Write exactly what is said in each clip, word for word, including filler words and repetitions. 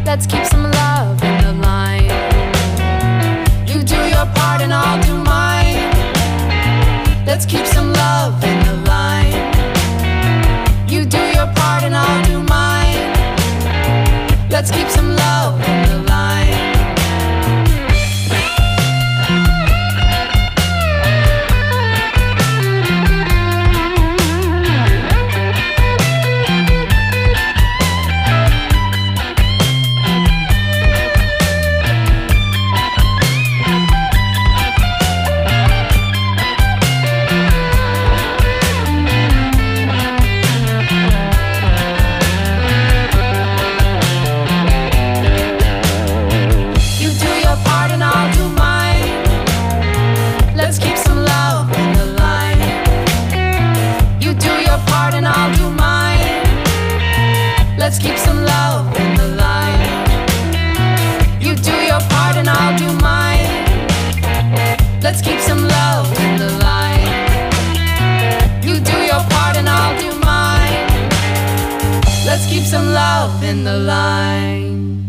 Let's keep some love in the line. You do your part and I'll do mine. Let's keep some love in the line. You do your part and I'll do mine. Let's keep some love in the line. Let's keep some love in the line. You do your part and I'll do mine. Let's keep some love in the line. You do your part and I'll do mine. Let's keep some love in the line.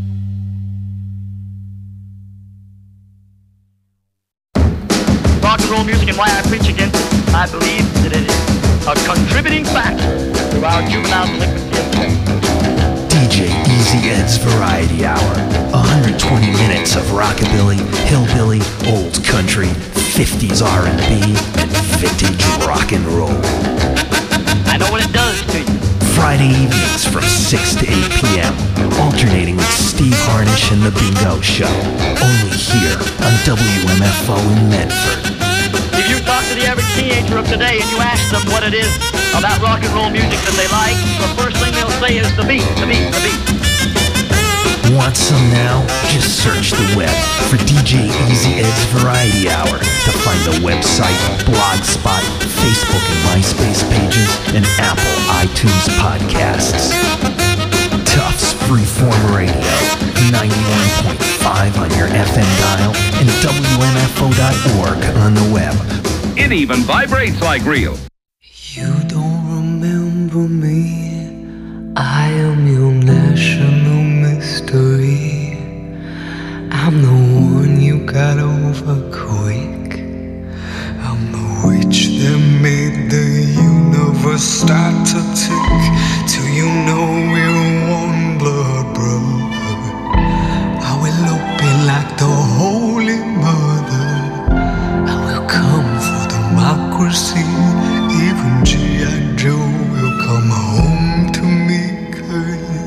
Rock and roll music and why I preach against it, I believe that it is a contributing factor to our juvenile delinquency of change. D J Easy Ed's Variety Hour. one hundred twenty minutes of rockabilly, hillbilly, old country, fifties R and B, and vintage rock and roll. I know what it does to you. Friday evenings from six to eight p.m. Alternating with Steve Harnish and The Bingo Show. Only here on W M F O in Medford. If you talk to the average teenager of today and you ask them what it is about rock and roll music that they like, the first thing they'll say is the beat, the beat, the beat. Want some now? Just search the web for D J Easy Ed's Variety Hour to find the website, Blogspot, Facebook and MySpace pages, and Apple iTunes podcasts. Tufts Freeform Radio, ninety-one point five on your F M dial, and W M F O dot org on the web. It even vibrates like real. You don't remember me. I am your national mystery. I'm the one you got over quick. I'm the witch that made the universe start to tick. Till you know we're one blood brother. I will open like the Holy Mother. I will come for democracy. Even G I. Joe will come home to me, 'cause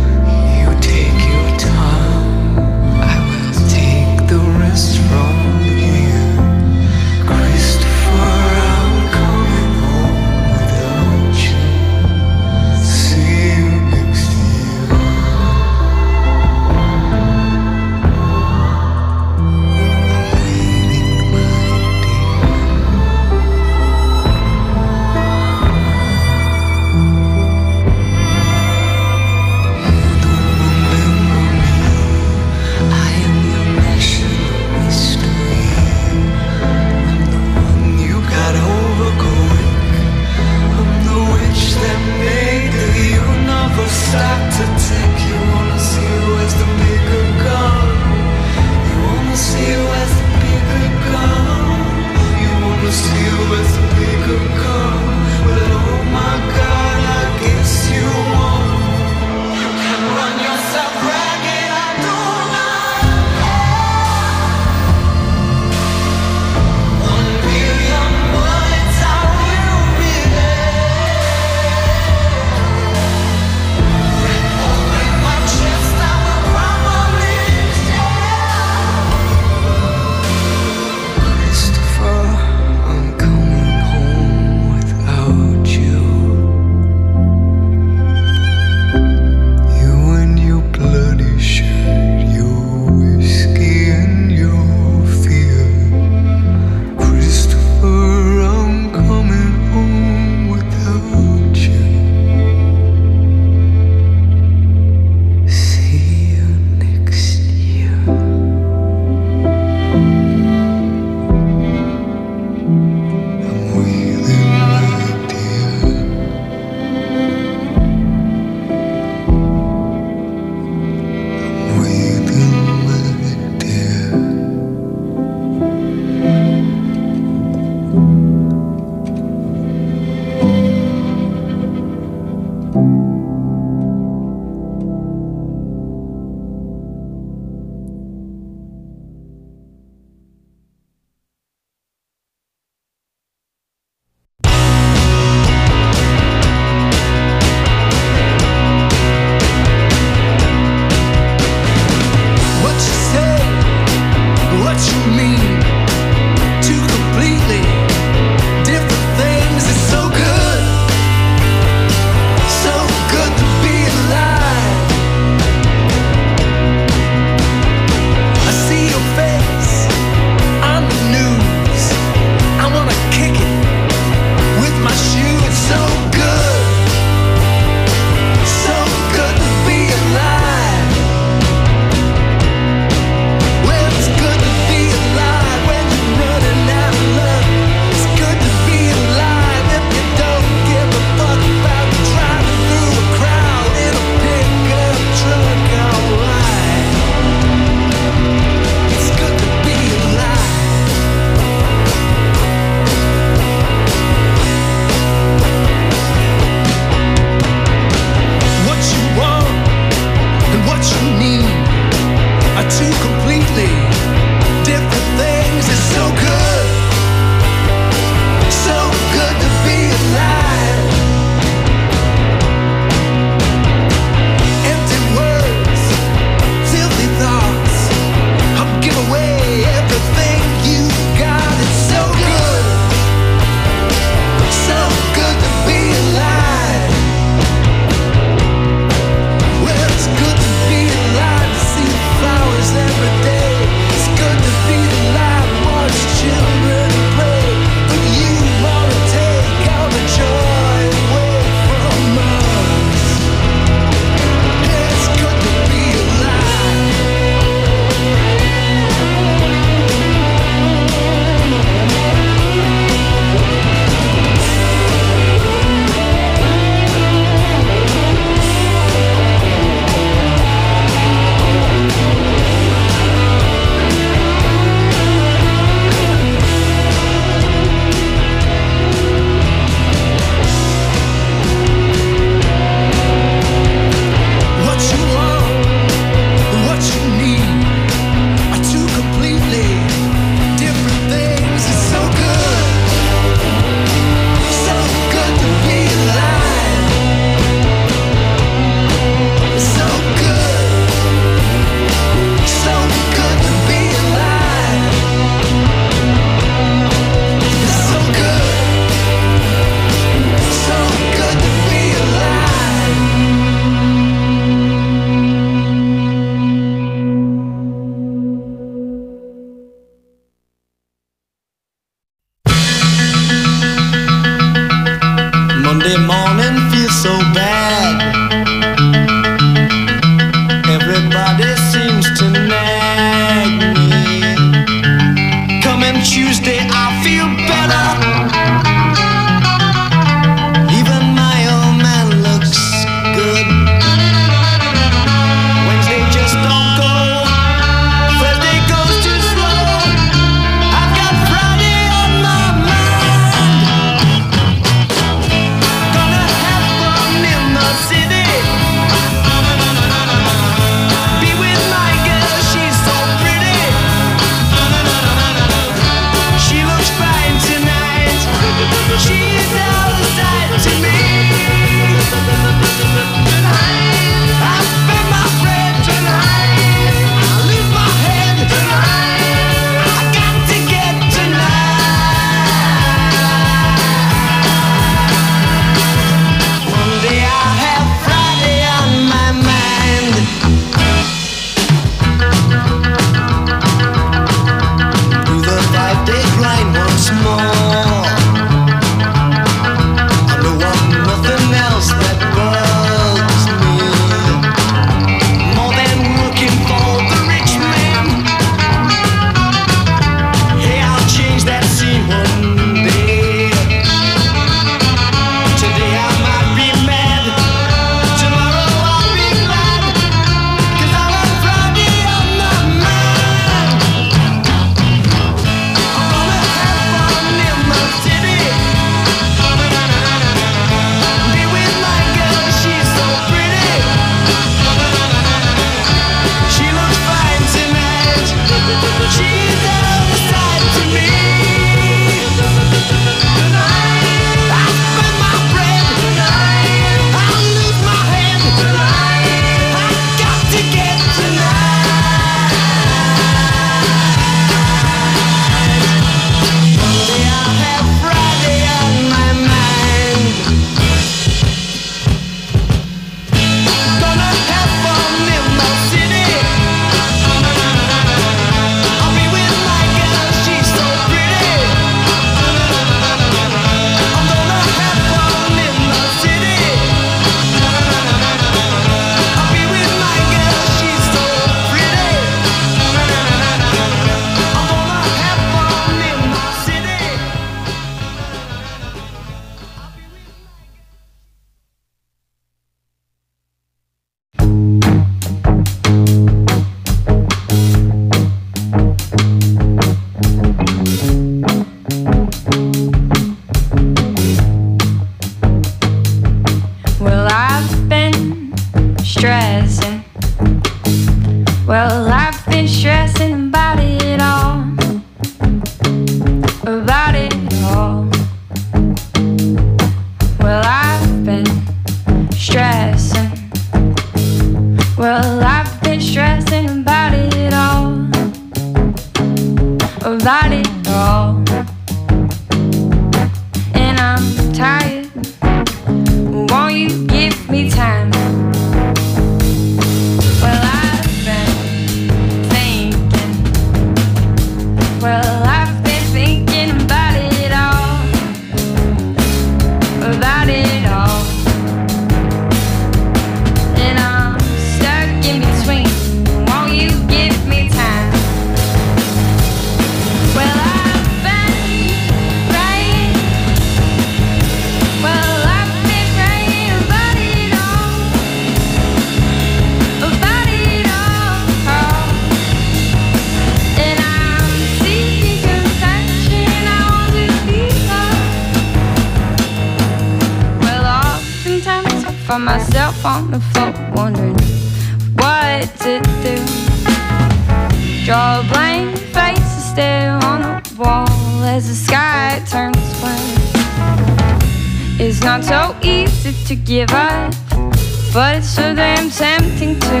find myself on the floor wondering what to do. Draw a blank face and stare on the wall as the sky turns black. It's not so easy to give up, but it's so damn tempting to.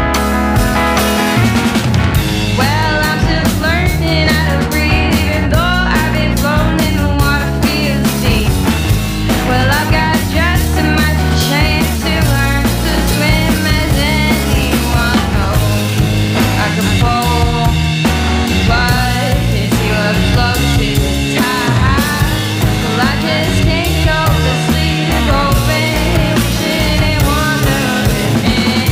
Well, I'm still learning how to breathe, even though I've been floating in the water, feels deep. Well, I've got just as much chance to learn to swim as anyone knows. I can fall, but if your float is tight, well, I just can't go to sleep, hoping, wishing and wondering.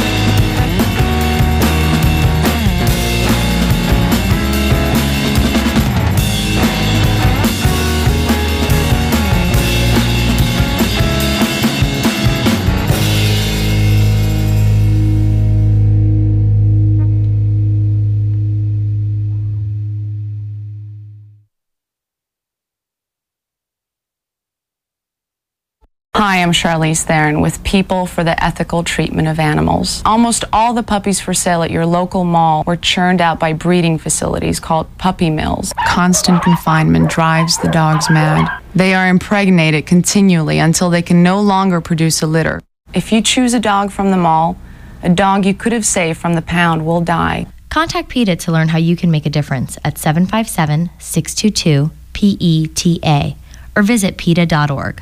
Hi, I'm Charlize Theron with People for the Ethical Treatment of Animals. Almost all the puppies for sale at your local mall were churned out by breeding facilities called puppy mills. Constant confinement drives the dogs mad. They are impregnated continually until they can no longer produce a litter. If you choose a dog from the mall, a dog you could have saved from the pound will die. Contact PETA to learn how you can make a difference at seven five seven, six two two, P E T A or visit PETA dot org.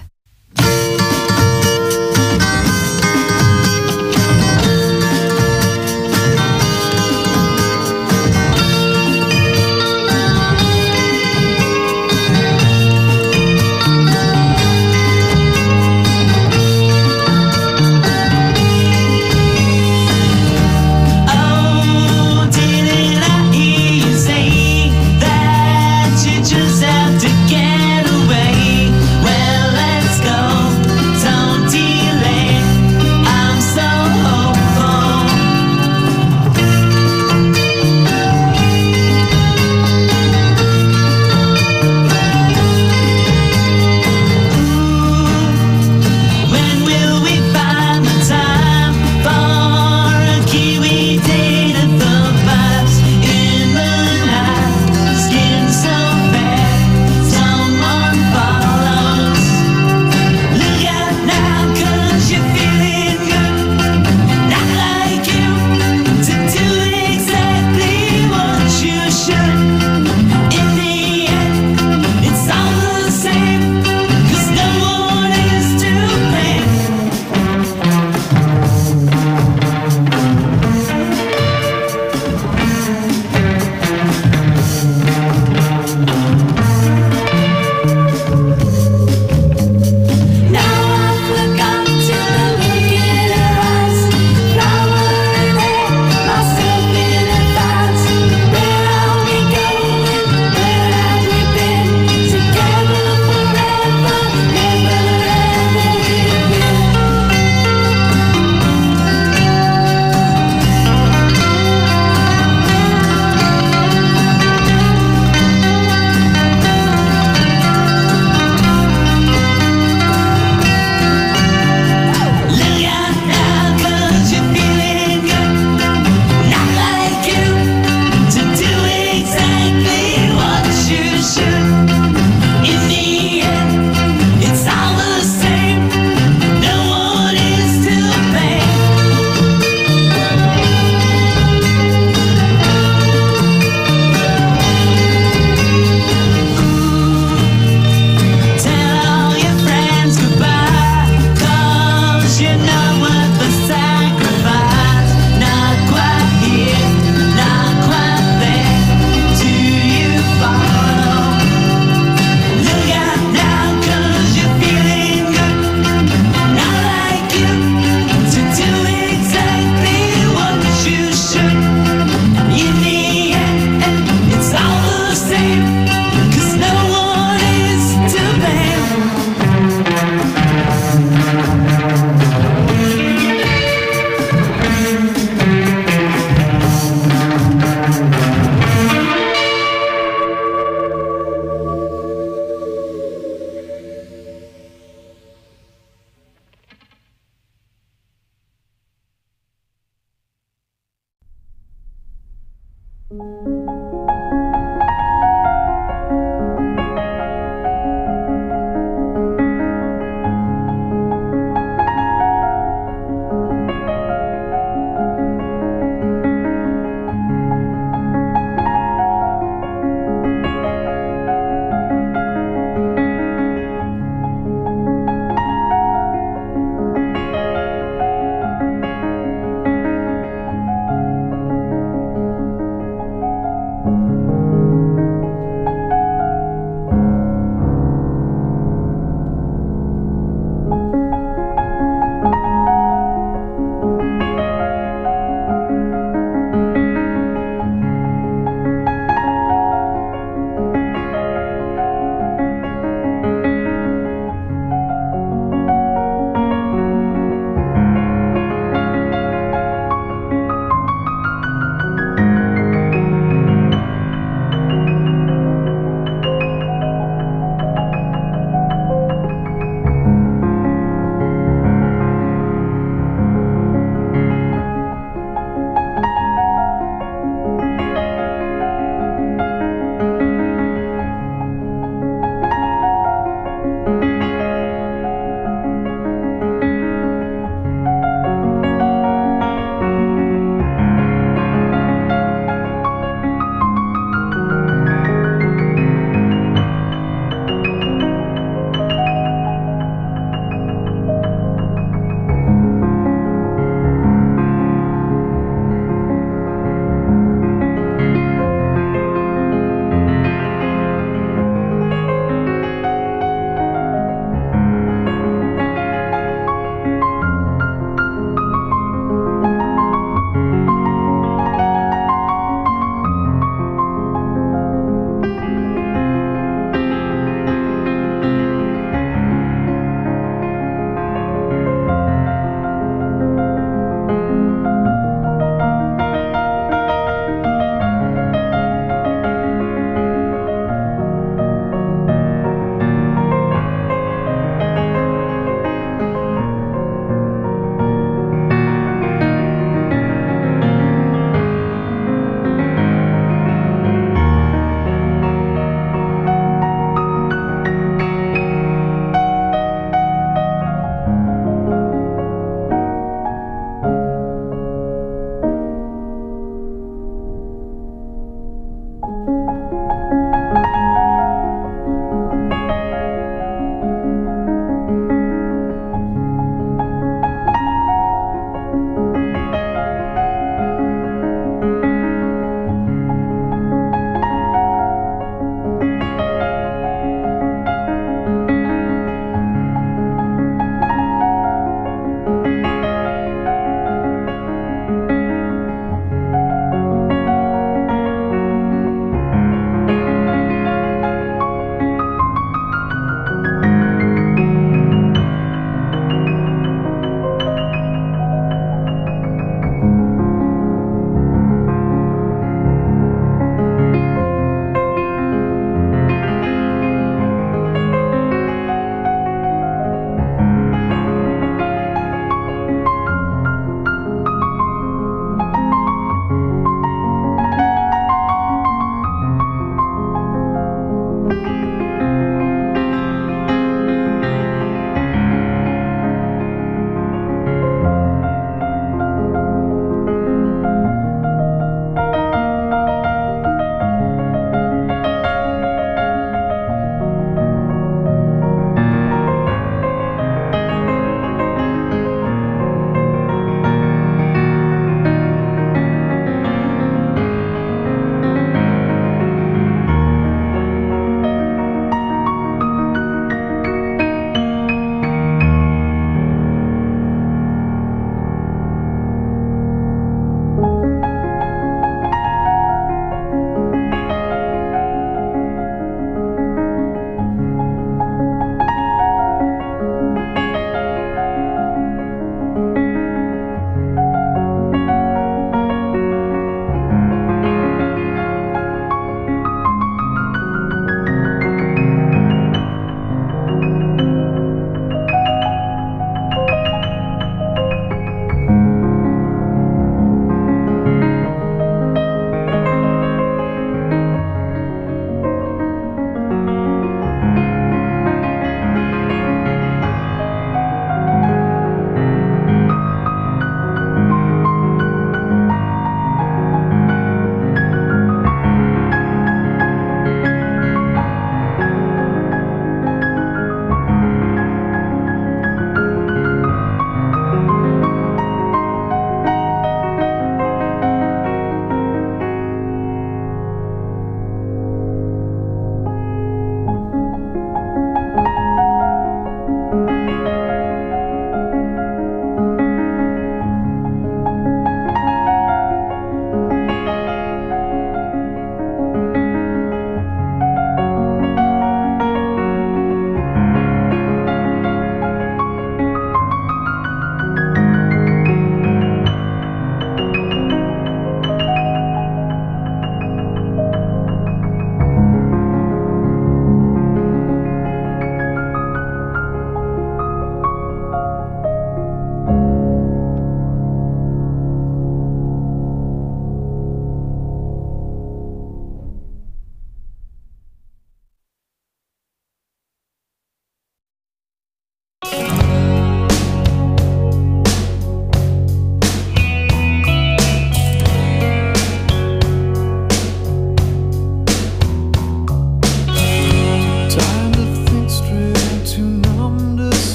Just have to get away. Well, let's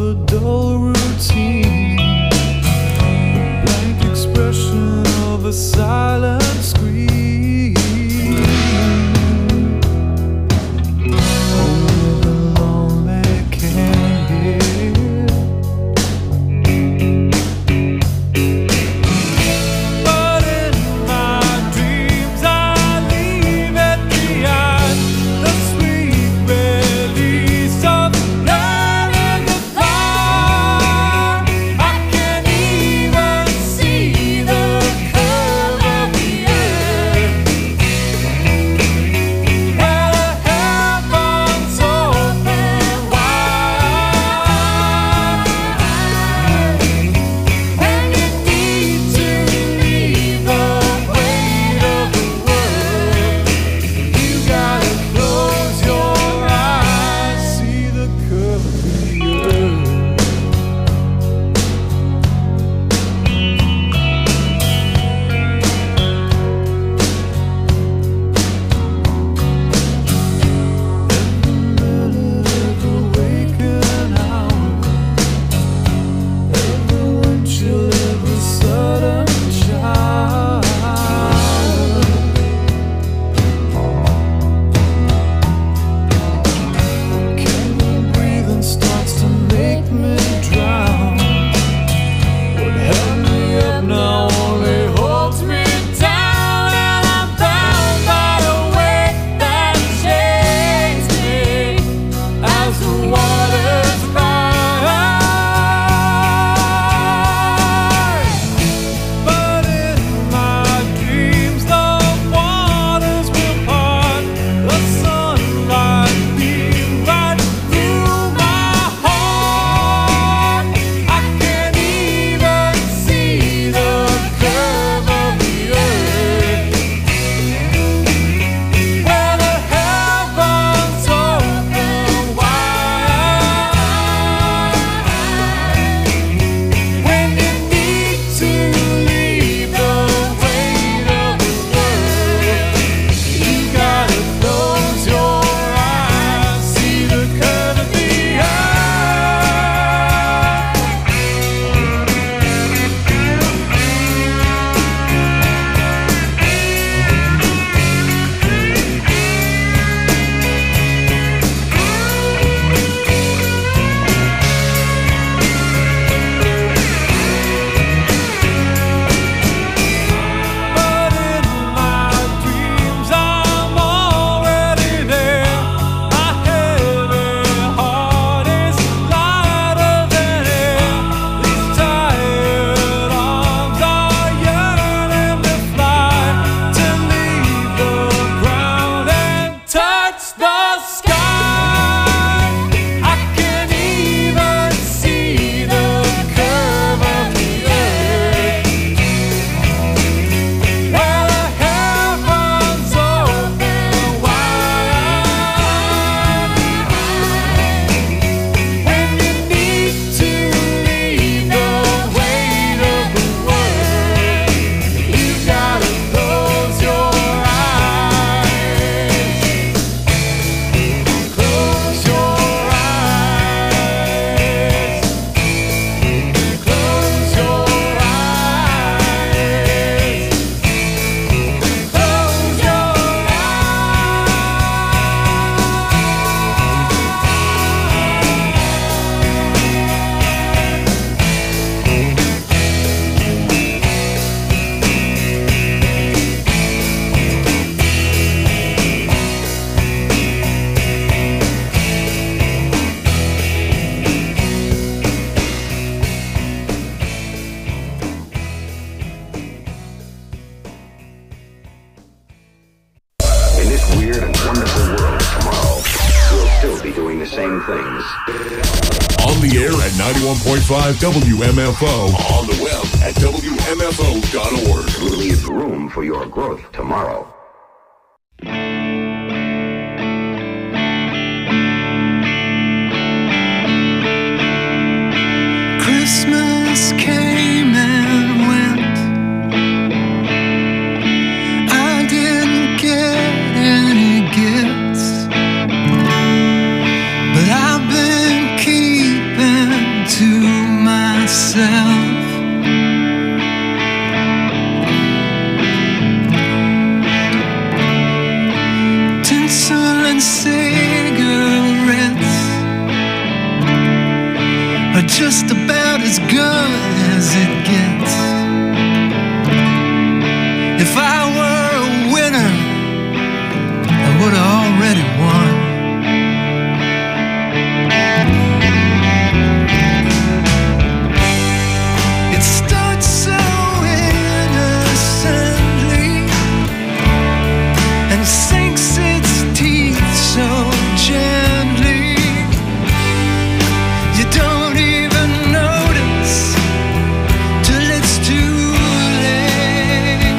the dull routine, the blank expression of a silent scream. Only the lonely can hear. But in my dreams I leave it behind, the sweet release of love in the fire. I can even see the curve of the earth, where the heavens open wide. When you need to leave the weight of the world, you gotta close your eyes, see the curve of the earth. Every waking hour, every wind chill, every sudden shower. Can you breathe and starts to make me drown? What held me up now only holds me down, and I'm bound by a weight that chains me as the waters rise. But in my dreams the waters will part, the sunlight beam right through my heart. I can even see the curve of the earth, where the heavens open wide. When you need to leave the weight of the world, you gotta close your eyes, see the curve of the But in my dreams I'm already there. My heavy heart is lighter than air. These tired arms are yearning to fly, to leave the ground and touch the sky. I can even see the curve of the earth, where the heavens open wide. When you need to leave the weight of the world, you gotta close your eyes, close your eyes, close your eyes, close your In this weird and wonderful world, tomorrow we'll still be doing the same things. On the air at ninety-one point five W M F O. On the web at W M F O dot org. Leave room for your growth tomorrow. Christmas came and went. I didn't get any gifts, but I've been keeping just about as good as it gets. If I were a winner, I would have already won. It starts so innocently and sinks its teeth so gently. You don't even notice till it's too late.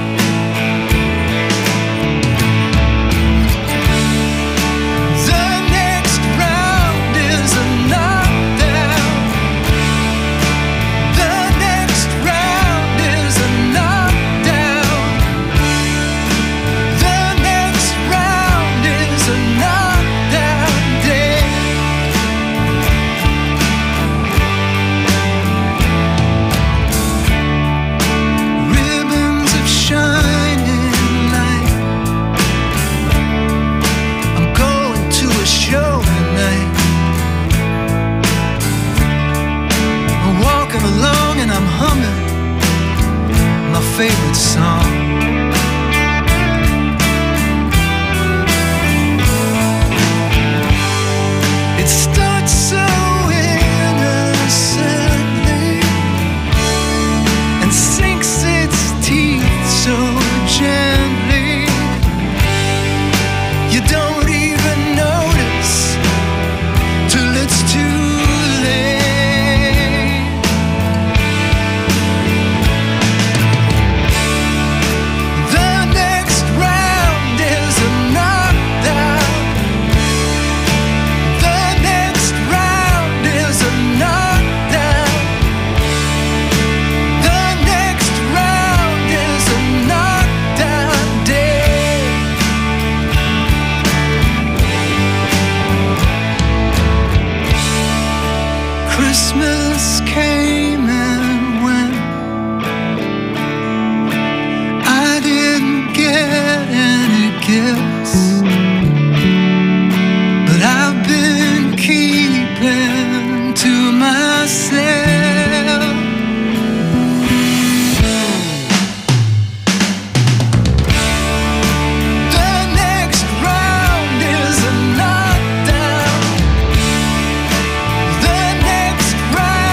The next round is a knockdown. The next round is a knockdown. The next round is a knockdown day. Ribbons of shining light. I'm going to a show tonight. I'm walking along and I'm humming my favorite song. It starts so innocently and sinks its teeth so gently. You don't even notice till it's too late. The next round is a knockdown. The next round is a knockdown. The next round is a knockdown day. Christmas came and went. I didn't get any gifts, but I've been keeping to myself. The next round is a knockdown. The next round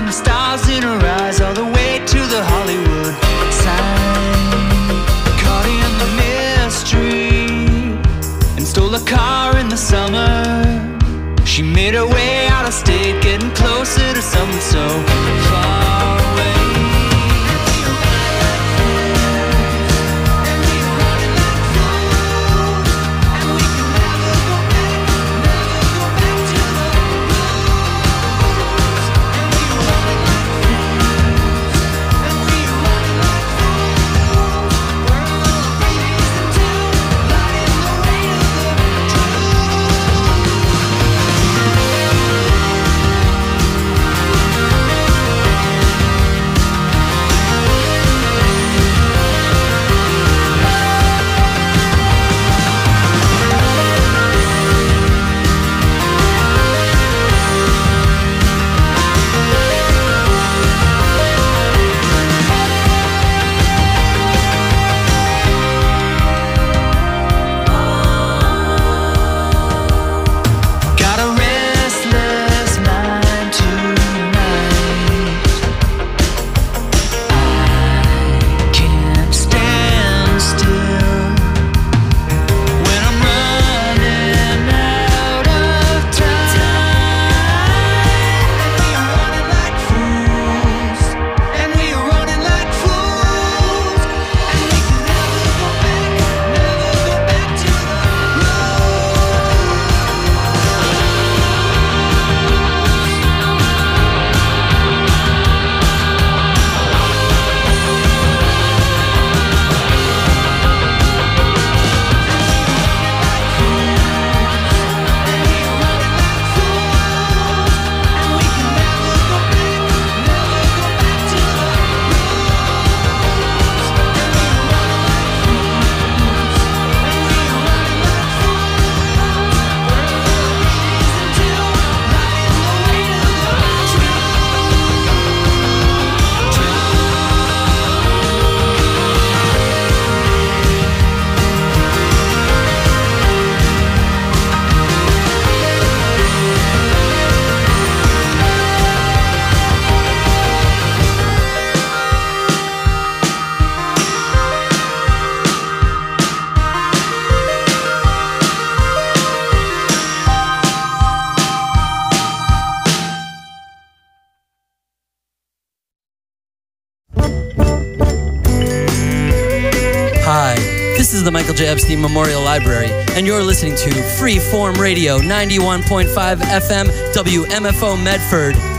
and the stars in her eyes, all the way to the Hollywood sign. Caught in the mystery and stole a car in the summer. She made her way out of state, getting closer to something so far away. This is the Michael J. Epstein Memorial Library, and you're listening to Freeform Radio, ninety-one point five F M, W M F O Medford.